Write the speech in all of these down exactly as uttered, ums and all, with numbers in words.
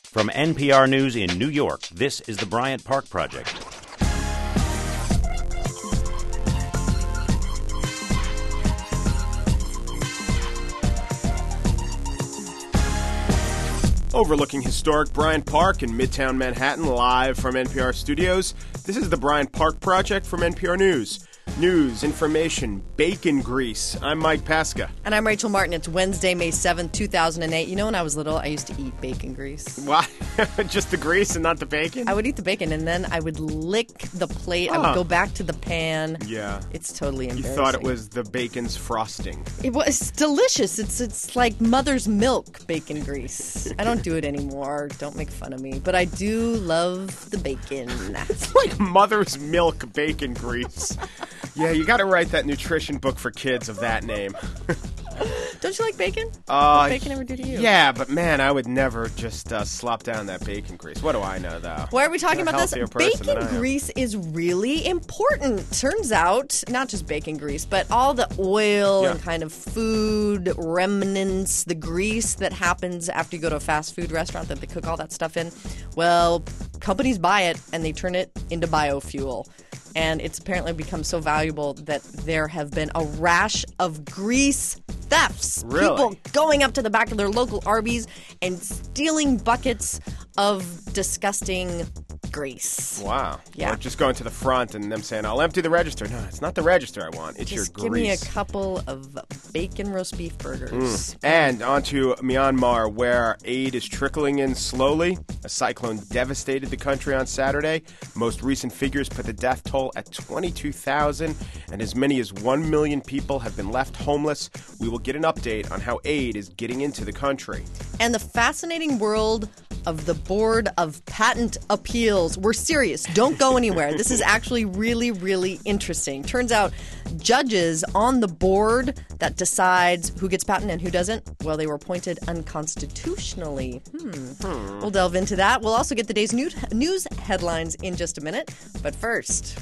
From N P R News in New York, this is the Bryant Park Project. Overlooking historic Bryant Park in Midtown Manhattan, live from N P R studios, this is the Bryant Park Project from N P R News. News, information, bacon grease. I'm Mike Pesca. And I'm Rachel Martin. It's Wednesday, May seventh, two thousand eight. You know, when I was little, I used to eat bacon grease. Why? Just the grease and not the bacon? I would eat the bacon, and then I would lick the plate. I would Oh. go back to the pan. Yeah. It's totally You embarrassing. thought it was the bacon's frosting. It was delicious. It's it's like mother's milk bacon grease. I don't do it anymore. Don't make fun of me. But I do love the bacon. It's like mother's milk bacon grease. Yeah, you got to write that nutrition book for kids of that name. Don't you like bacon? Uh, what does bacon ever do to you? Yeah, but man, I would never just uh, slop down that bacon grease. What do I know, though? Why are we talking You're a about this? healthier person than I Bacon am. grease is really important. Turns out, not just bacon grease, but all the oil Yeah. and kind of food remnants, the grease that happens after you go to a fast food restaurant that they cook all that stuff in. Well, companies buy it and they turn it into biofuel. And it's apparently become so valuable that there have been a rash of grease thefts. Really? People going up to the back of their local Arby's and stealing buckets of disgusting grease. Wow. Yeah. Or just going to the front and them saying, I'll empty the register. No, it's not the register I want. It's Just your give me a grease. couple of bacon roast beef burgers. And on to Myanmar, where aid is trickling in slowly. A cyclone devastated the country on Saturday. Most recent figures put the death toll at twenty-two thousand, and as many as one million people have been left homeless. We will get an update on how aid is getting into the country. And the fascinating world of the Board of Patent Appeals. We're serious. Don't go anywhere. This is actually really, really interesting. Turns out judges on the board that decides who gets patent and who doesn't, well, they were appointed unconstitutionally. Hmm. hmm. We'll delve into that. We'll also get the day's news news headlines in just a minute. But first,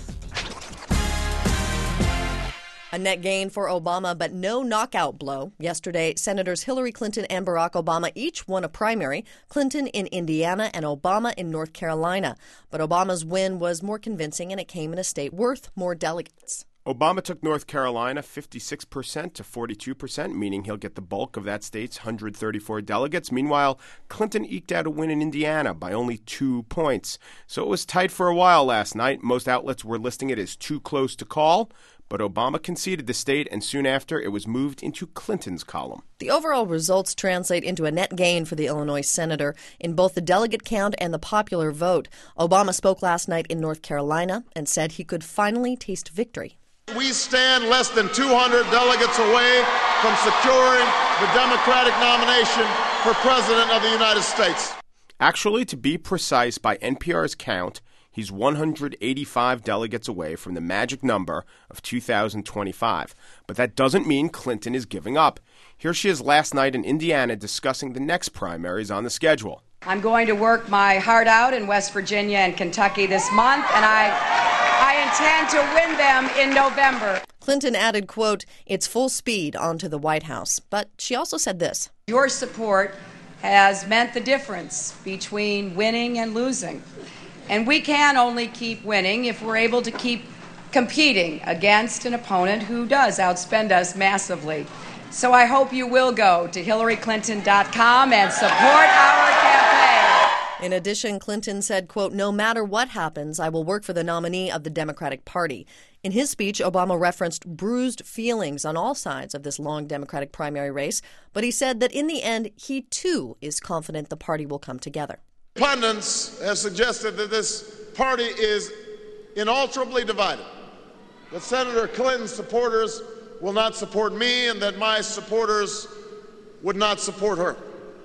a net gain for Obama, but no knockout blow. Yesterday, Senators Hillary Clinton and Barack Obama each won a primary, Clinton in Indiana and Obama in North Carolina. But Obama's win was more convincing, and it came in a state worth more delegates. Obama took North Carolina fifty-six percent to forty-two percent, meaning he'll get the bulk of that state's one hundred thirty-four delegates. Meanwhile, Clinton eked out a win in Indiana by only two points. So it was tight for a while last night. Most outlets were listing it as too close to call. But Obama conceded the state, and soon after, it was moved into Clinton's column. The overall results translate into a net gain for the Illinois senator in both the delegate count and the popular vote. Obama spoke last night in North Carolina and said he could finally taste victory. We stand less than two hundred delegates away from securing the Democratic nomination for President of the United States. Actually, to be precise, by N P R's count, he's one hundred eighty-five delegates away from the magic number of two thousand twenty-five. But that doesn't mean Clinton is giving up. Here she is last night in Indiana discussing the next primaries on the schedule. I'm going to work my heart out in West Virginia and Kentucky this month, and I I intend to win them in November. Clinton added, quote, "It's full speed onto the White House." But she also said this. Your support has meant the difference between winning and losing. And we can only keep winning if we're able to keep competing against an opponent who does outspend us massively. So I hope you will go to hillary clinton dot com and support our campaign. In addition, Clinton said, quote, "No matter what happens, I will work for the nominee of the Democratic Party." In his speech, Obama referenced bruised feelings on all sides of this long Democratic primary race, but he said that in the end, he too is confident the party will come together. Pundits have suggested that this party is inalterably divided, that Senator Clinton's supporters will not support me and that my supporters would not support her.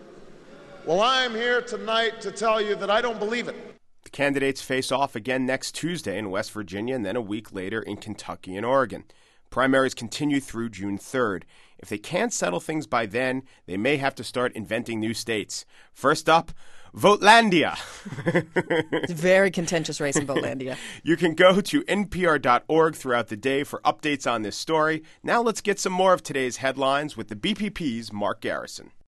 Well, I'm here tonight to tell you that I don't believe it. The candidates face off again next Tuesday in West Virginia and then a week later in Kentucky and Oregon. Primaries continue through June third. If they can't settle things by then, they may have to start inventing new states. First up, Votelandia. It's a very contentious race in Votelandia. You can go to N P R dot org throughout the day for updates on this story. Now let's get some more of today's headlines with the B P P's Mark Garrison.